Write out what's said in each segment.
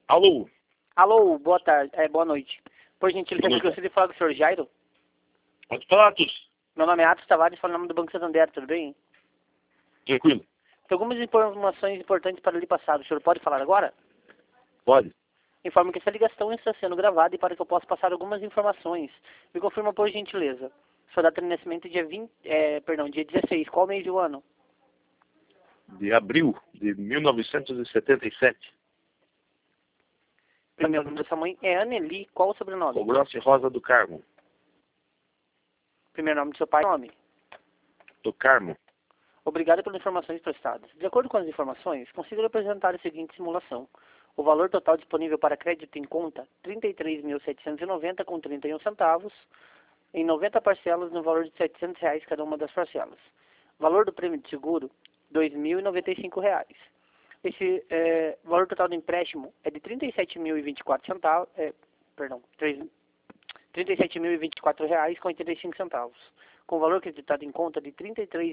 Alô? Alô, boa tarde, boa noite. Por gentileza, Boa noite. eu gostaria de falar com o senhor Jairo. Pode falar, Atos. Meu nome é Atos Tavares, falo em nome do Banco Santander, tudo bem? Tranquilo. Tem algumas informações importantes para lhe passar. O senhor pode falar agora? Pode. Informo que essa ligação está sendo gravada e para que eu possa passar algumas informações. Me confirma, por gentileza. Sua data de nascimento é dia 16. Qual mês do ano? De abril de 1977. Primeiro nome da sua mãe é Anneli. Qual o sobrenome? Cogrossi Rosa do Carmo. Primeiro nome do seu pai, nome. Do Carmo. Obrigado pelas informações prestadas. De acordo com as informações, consigo apresentar a seguinte simulação. O valor total disponível para crédito em conta, R$ 33.790,31, em 90 parcelas no valor de R$ 700 cada uma das parcelas. Valor do prêmio de seguro, R$ 2.095. Esse valor total do empréstimo é de R$ 37.024, R$ 37.024,85, com valor acreditado em conta de R$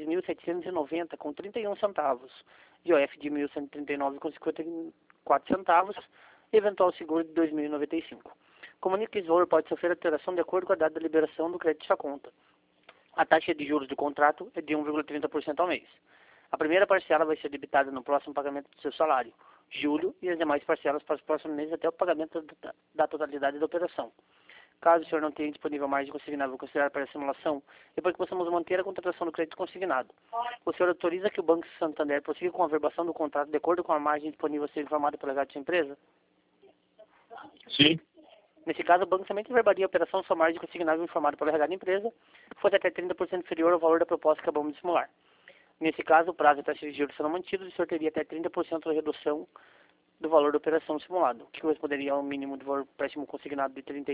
33.790,31, IOF de R$ 1.139,54, eventual seguro de R$ 2.095. Comunica que esse valor pode sofrer alteração de acordo com a data da liberação do crédito à conta. A taxa de juros do contrato é de 1,30% ao mês. A primeira parcela vai ser debitada no próximo pagamento do seu salário, julho, e as demais parcelas para os próximos meses até o pagamento da totalidade da operação. Caso o senhor não tenha disponível margem consignável considerar para a simulação, é para que possamos manter a contratação do crédito consignado. O senhor autoriza que o Banco Santander prossiga com a verbação do contrato de acordo com a margem disponível a ser informada pela sua empresa? Sim. Nesse caso, o banco somente verbaria a operação sua margem consignável informada pela RH da empresa, fosse até 30% inferior ao valor da proposta que acabamos de simular. Nesse caso, o prazo e a taxa de juros serão mantidos e o senhor teria até 30% de redução do valor da operação simulado, que corresponderia ao mínimo do valor do empréstimo consignado de R$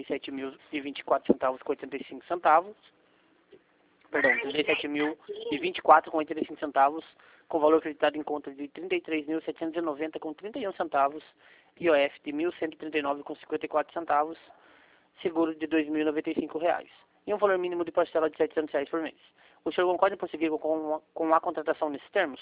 37.024,85, perdão, R$ 37.024,85, com valor acreditado em conta de R$ 33.790,31, IOF de R$ 1.139,54, seguro de R$ 2.095, e um valor mínimo de parcela de R$ 700 por mês. O senhor concorda em prosseguir com a contratação nesses termos?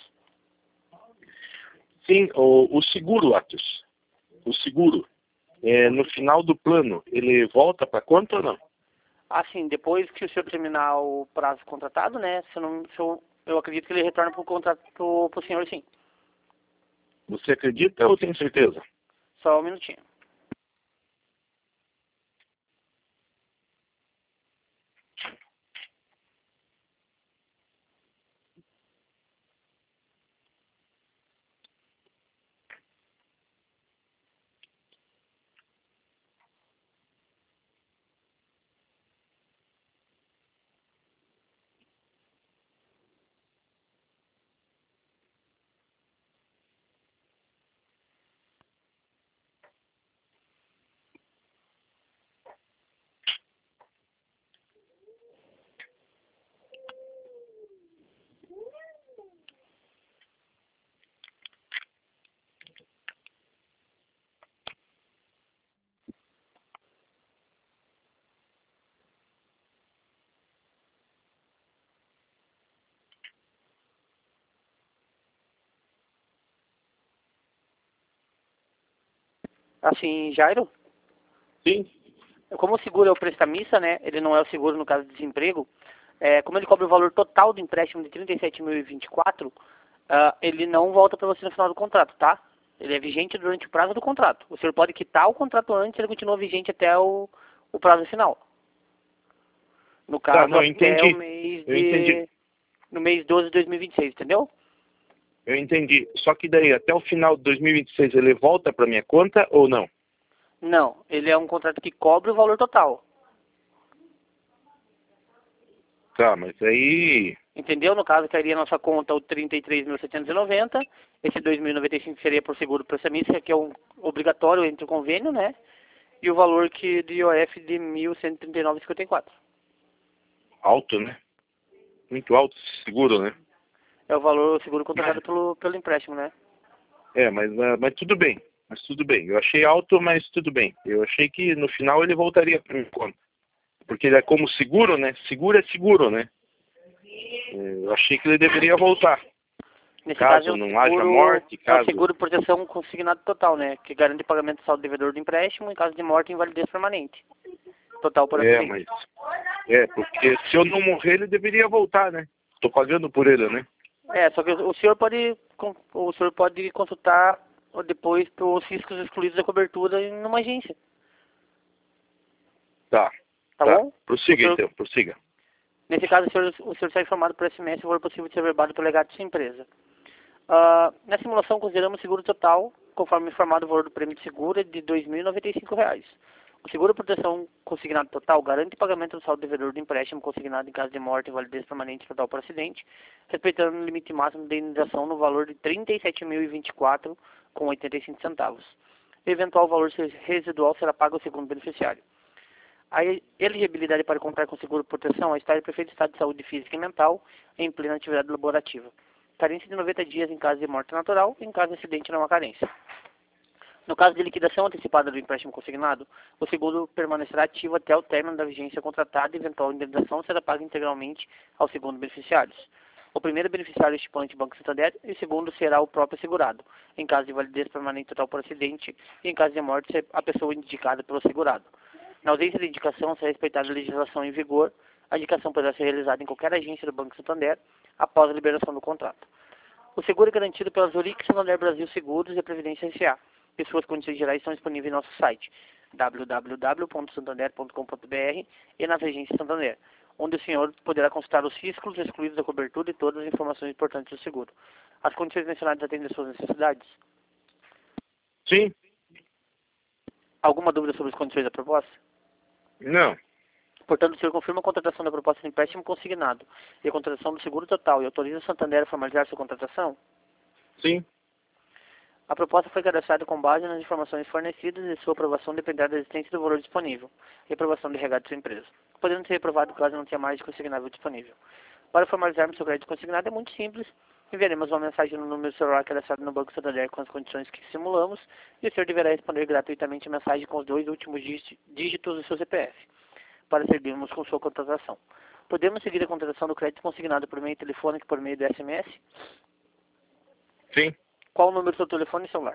Sim, o seguro, Atos. O seguro, no final do plano, ele volta para conta ou não? Assim, depois que o senhor terminar o prazo contratado, né, eu acredito que ele retorna para o contrato para o senhor, sim. Você acredita ou tem certeza? Só um minutinho. Assim, Jairo, Sim. como o seguro é o prestamista, né, ele não é o seguro no caso de desemprego, como ele cobra o valor total do empréstimo de R$ 37.024, ele não volta para você no final do contrato, tá? Ele é vigente durante o prazo do contrato. O senhor pode quitar o contrato antes, ele continua vigente até o prazo final. No caso, não, até entendi. o mês Eu entendi. no mês 12 de 2026, entendeu? Eu entendi. Só que daí, até o final de 2026, ele volta para minha conta ou não? Não, ele é um contrato que cobre o valor total. Tá, mas aí... Entendeu? No caso, cairia na nossa conta o 33.790, esse 2.095 seria por seguro prestamista, que é um obrigatório entre o convênio, né? E o valor de IOF de 1.139,54. Alto, né? Muito alto esse seguro, né? É o valor seguro contratado pelo empréstimo, né? Mas tudo bem. Mas tudo bem. Eu achei alto, mas tudo bem. Eu achei que no final ele voltaria para minha conta. Porque ele é como seguro, né? Seguro é seguro, né? Eu achei que ele deveria voltar. Nesse Caso caso, não haja morte, é o caso... seguro de proteção consignado total, né? Que garante pagamento do saldo devedor do empréstimo em caso de morte e invalidez permanente. Total por acidente. Mas... porque se eu não morrer, ele deveria voltar, né? Tô pagando por ele, né? Só que o senhor pode consultar depois os riscos excluídos da cobertura em uma agência. Tá. Tá bom? Prossiga, então. Prossiga. Nesse caso, o senhor será informado por SMS se for possível de ser verbado pelo legado de sua empresa. Na simulação, consideramos o seguro total, conforme informado, o valor do prêmio de seguro é de R$ 2.095. O seguro de proteção consignado total garante o pagamento do saldo devedor do empréstimo consignado em caso de morte e validez permanente total por acidente, respeitando o limite máximo de indenização no valor de R$ 37.024,85. O eventual valor residual será pago ao segundo beneficiário. A elegibilidade para contar com seguro de proteção é estar em perfeito estado de saúde física e mental em plena atividade laborativa. Carência de 90 dias em caso de morte natural e em caso de acidente não há carência. No caso de liquidação antecipada do empréstimo consignado, o seguro permanecerá ativo até o término da vigência contratada e eventual indenização será paga integralmente aos segundos beneficiários. O primeiro beneficiário é o estipulante Banco Santander e o segundo será o próprio segurado, em caso de validez permanente total por acidente e em caso de morte a pessoa indicada pelo segurado. Na ausência de indicação, será respeitada a legislação em vigor. A indicação poderá ser realizada em qualquer agência do Banco Santander após a liberação do contrato. O seguro é garantido pela Zurich Santander Brasil Seguros e Previdência S.A. e suas condições gerais estão disponíveis em nosso site www.santander.com.br e nas agências Santander, onde o senhor poderá consultar os riscos excluídos da cobertura e todas as informações importantes do seguro. As condições mencionadas atendem às suas necessidades? Sim. Alguma dúvida sobre as condições da proposta? Não. Portanto, o senhor confirma a contratação da proposta de empréstimo consignado e a contratação do seguro total e autoriza a Santander a formalizar sua contratação? Sim. A proposta foi cadastrada com base nas informações fornecidas e sua aprovação dependerá da existência do valor disponível e aprovação de regado de sua empresa, podendo ser aprovado caso não tenha margem consignável disponível. Para formalizarmos seu crédito consignado é muito simples. Enviaremos uma mensagem no número celular cadastrado no Banco Santander com as condições que simulamos e o senhor deverá responder gratuitamente a mensagem com os 2 últimos dígitos do seu CPF para seguirmos com sua contratação. Podemos seguir a contratação do crédito consignado por meio telefônico e por meio do SMS? Sim. Qual o número do seu telefone e celular?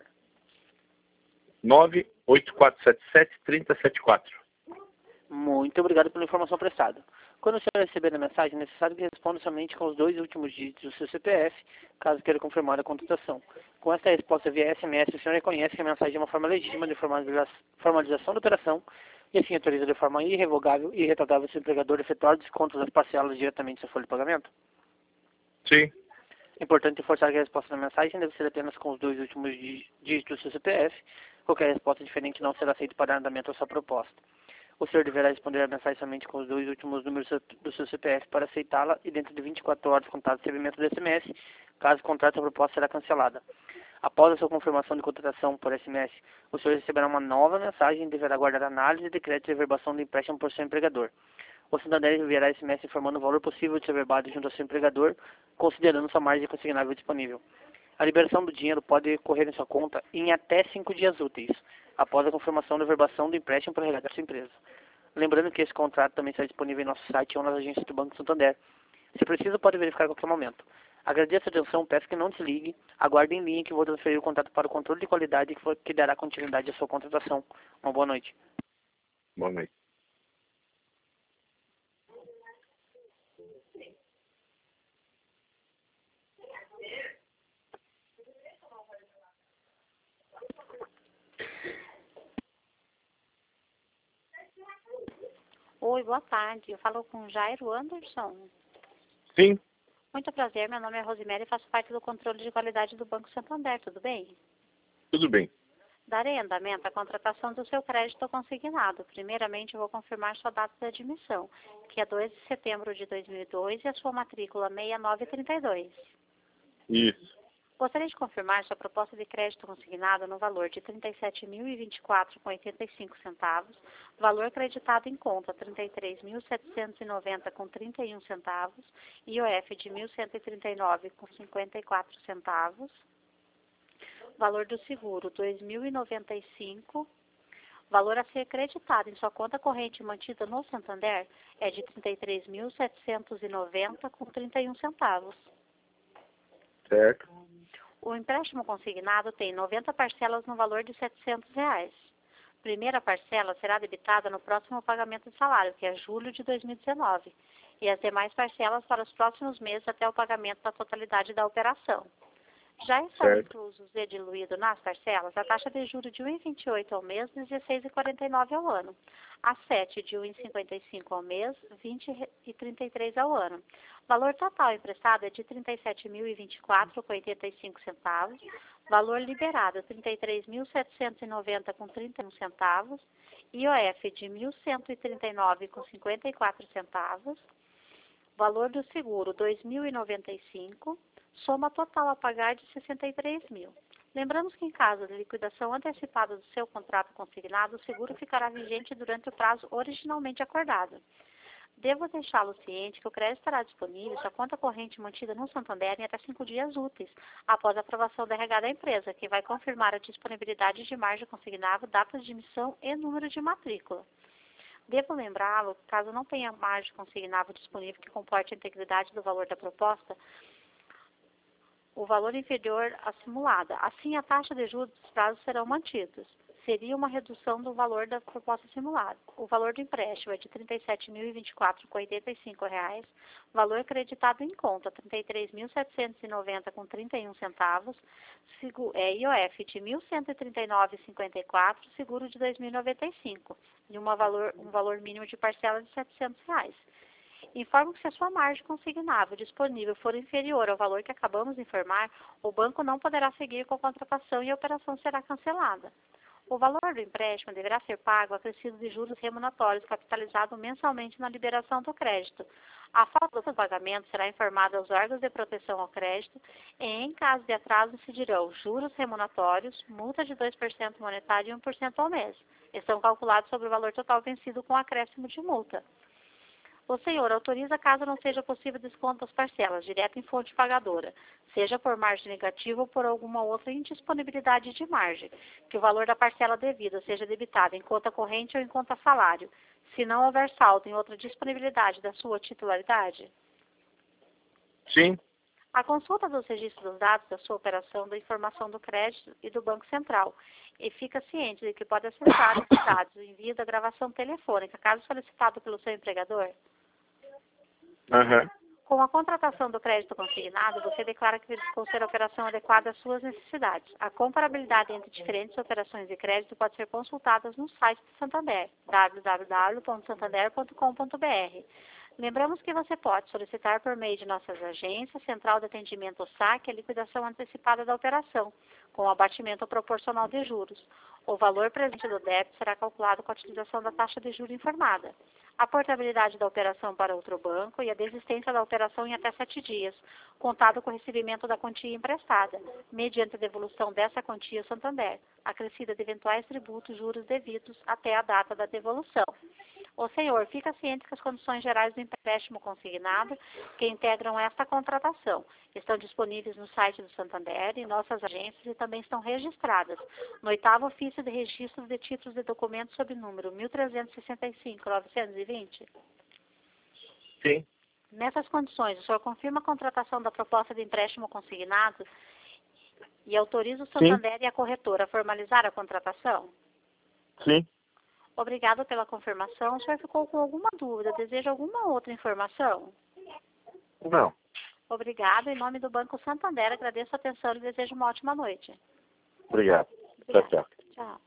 98477-3074. Muito obrigado pela informação prestada. Quando o senhor receber a mensagem, é necessário que responda somente com os 2 últimos dígitos do seu CPF, caso queira confirmar a contratação. Com esta resposta via SMS, o senhor reconhece que a mensagem é uma forma legítima de formalização da operação e assim autoriza de forma irrevogável e irretratável seu empregador efetuar o desconto das parcelas diretamente da folha de pagamento? Sim. É importante reforçar que a resposta da mensagem deve ser apenas com os 2 últimos dígitos do seu CPF. Qualquer resposta diferente não será aceita para andamento da sua proposta. O senhor deverá responder a mensagem somente com os 2 últimos números do seu CPF para aceitá-la e dentro de 24 horas contados o recebimento do SMS. Caso contrário, a proposta será cancelada. Após a sua confirmação de contratação por SMS, o senhor receberá uma nova mensagem e deverá aguardar análise de crédito e reverbação do empréstimo por seu empregador. O Santander enviará SMS informando o valor possível de ser verbado junto ao seu empregador, considerando sua margem consignável disponível. A liberação do dinheiro pode ocorrer em sua conta em até 5 dias úteis, após a confirmação da verbação do empréstimo para regar da sua empresa. Lembrando que esse contrato também está disponível em nosso site ou nas agências do Banco Santander. Se precisa, pode verificar a qualquer momento. Agradeço a atenção, peço que não desligue, aguarde em linha que vou transferir o contato para o controle de qualidade que dará continuidade à sua contratação. Uma boa noite. Boa noite. Oi, boa tarde. Eu falo com Jairo Anderson. Sim. Muito prazer, meu nome é Rosemary e faço parte do controle de qualidade do Banco Santander, tudo bem? Tudo bem. Darei andamento à contratação do seu crédito consignado. Primeiramente, eu vou confirmar sua data de admissão, que é 2 de setembro de 2002 e a sua matrícula 6932. Isso. Gostaria de confirmar sua proposta de crédito consignado no valor de R$ 37.024,85, valor creditado em conta R$ 33.790,31, IOF de R$ 1.139,54, valor do seguro R$ 2.095, valor a ser creditado em sua conta corrente mantida no Santander é de R$ 33.790,31. Certo. O empréstimo consignado tem 90 parcelas no valor de R$ 700. Primeira parcela será debitada no próximo pagamento de salário, que é julho de 2019, e as demais parcelas para os próximos meses até o pagamento da totalidade da operação. Já estão inclusos e diluídos nas parcelas a taxa de juros de 1,28 ao mês, 16,49 ao ano, a 7 de 1,55 ao mês, 20,33 ao ano. O valor total emprestado é de R$ 37.024,85 centavos, valor liberado R$ 33.790,31 centavos, IOF de R$ 1.139,54 centavos, valor do seguro R$ 2.095, soma total a pagar de R$ 63.000. Lembramos que em caso de liquidação antecipada do seu contrato consignado, o seguro ficará vigente durante o prazo originalmente acordado. Devo deixá-lo ciente que o crédito estará disponível se a conta corrente mantida no Santander em até 5 dias úteis, após a aprovação da RH da empresa, que vai confirmar a disponibilidade de margem consignável, data de emissão e número de matrícula. Devo lembrá-lo, caso não tenha margem consignável disponível que comporte a integridade do valor da proposta, o valor inferior à simulada. Assim, a taxa de juros dos prazos serão mantidos. Seria uma redução do valor da proposta simulada. O valor do empréstimo é de R$ 37.024,85, valor creditado em conta R$ 33.790,31 centavos, IOF de R$ 1.139,54, seguro de R$ 2.095, e um valor mínimo de parcela de R$ 700. Informo que se a sua margem consignável disponível for inferior ao valor que acabamos de informar, o banco não poderá seguir com a contratação e a operação será cancelada. O valor do empréstimo deverá ser pago acrescido de juros remuneratórios capitalizado mensalmente na liberação do crédito. A falta do pagamento será informada aos órgãos de proteção ao crédito e, em caso de atraso, incidirão juros remuneratórios, multa de 2% monetário e 1% ao mês. Estão calculados sobre o valor total vencido com acréscimo de multa. O senhor autoriza caso não seja possível desconto das parcelas, direto em fonte pagadora, seja por margem negativa ou por alguma outra indisponibilidade de margem, que o valor da parcela devida seja debitado em conta corrente ou em conta salário, se não houver saldo em outra disponibilidade da sua titularidade? Sim. A consulta dos registros dos dados da sua operação da informação do crédito e do Banco Central, e fica ciente de que pode acessar esses dados em via da gravação telefônica, caso solicitado pelo seu empregador? Uhum. Com a contratação do crédito consignado, você declara que verificou ser a operação adequada às suas necessidades. A comparabilidade entre diferentes operações de crédito pode ser consultada no site do Santander, www.santander.com.br. Lembramos que você pode solicitar por meio de nossas agências, Central de Atendimento ou SAC, a liquidação antecipada da operação, com abatimento proporcional de juros. O valor presente do débito será calculado com a utilização da taxa de juros informada. A portabilidade da operação para outro banco e a desistência da operação em até 7 dias, contado com o recebimento da quantia emprestada, mediante a devolução dessa quantia ao Santander, acrescida de eventuais tributos e juros devidos até a data da devolução. O senhor fica ciente que as condições gerais do empréstimo consignado que integram esta contratação estão disponíveis no site do Santander e nossas agências e também estão registradas no 8º Ofício de Registro de Títulos de Documentos sob número 1365-920? Sim. Nessas condições, o senhor confirma a contratação da proposta de empréstimo consignado e autoriza o Santander e a corretora a formalizar a contratação? Sim. Obrigado pela confirmação. O senhor ficou com alguma dúvida? Deseja alguma outra informação? Não. Obrigado. Em nome do Banco Santander, agradeço a atenção e desejo uma ótima noite. Obrigado. Tchau, tchau. Tchau.